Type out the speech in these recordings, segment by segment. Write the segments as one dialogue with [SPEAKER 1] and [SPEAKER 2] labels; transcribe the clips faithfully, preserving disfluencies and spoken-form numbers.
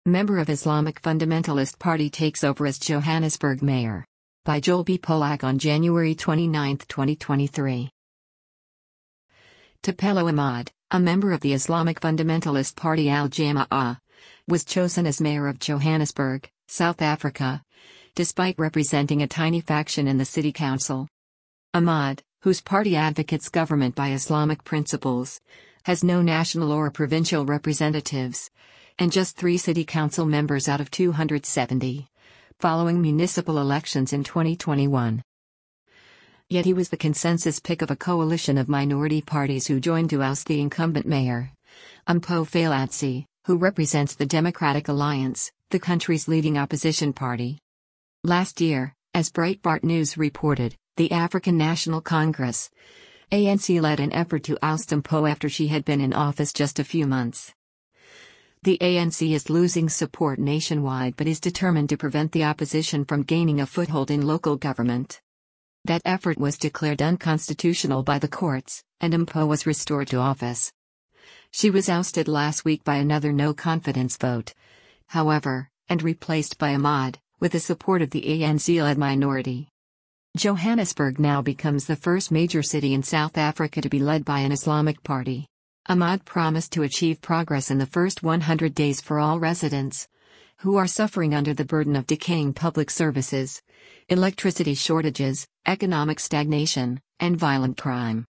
[SPEAKER 1] Member of Islamic Fundamentalist Party takes over as Johannesburg mayor. By Joel B. Polak on January twenty-ninth, twenty twenty-three. Tupelo Ahmad, a member of the Islamic Fundamentalist Party Al-Jama'ah, was chosen as mayor of Johannesburg, South Africa, despite representing a tiny faction in the city council. Ahmad, whose party advocates government by Islamic principles, has no national or provincial representatives, and just three city council members out of two hundred seventy, following municipal elections in twenty twenty-one. Yet he was the consensus pick of a coalition of minority parties who joined to oust the incumbent mayor, Mpho Phalatse, who represents the Democratic Alliance, the country's leading opposition party. Last year, as Breitbart News reported, the African National Congress, A N C, led an effort to oust Mpho after she had been in office just a few months. The A N C is losing support nationwide but is determined to prevent the opposition from gaining a foothold in local government. That effort was declared unconstitutional by the courts, and Mpho was restored to office. She was ousted last week by another no-confidence vote, however, and replaced by Ahmad, with the support of the A N C-led minority. Johannesburg now becomes the first major city in South Africa to be led by an Islamic party. Ahmad promised to achieve progress in the first one hundred days for all residents, who are suffering under the burden of decaying public services, electricity shortages, economic stagnation, and violent crime.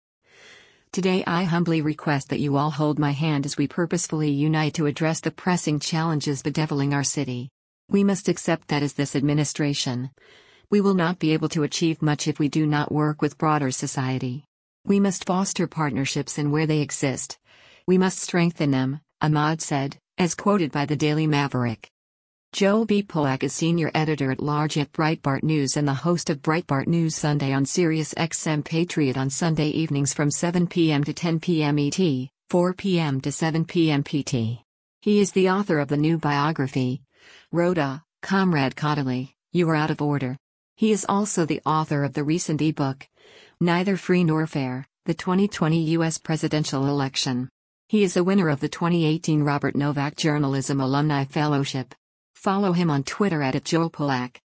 [SPEAKER 1] Today I humbly request that you all hold my hand as we purposefully unite to address the pressing challenges bedeviling our city. We must accept that as this administration, we will not be able to achieve much if we do not work with broader society. We must foster partnerships and where they exist, we must strengthen them, Ahmad said, as quoted by the Daily Maverick. Joel B. Polak is senior editor-at-large at Breitbart News and the host of Breitbart News Sunday on Sirius X M Patriot on Sunday evenings from seven p m to ten p m E T, four p m to seven p m P T. He is the author of the new biography, Rhoda, Comrade Caudill, You Are Out of Order. He is also the author of the recent e-book, Neither Free Nor Fair, the twenty twenty U S Presidential Election. He is a winner of the twenty eighteen Robert Novak Journalism Alumni Fellowship. Follow him on Twitter at Joel Polak.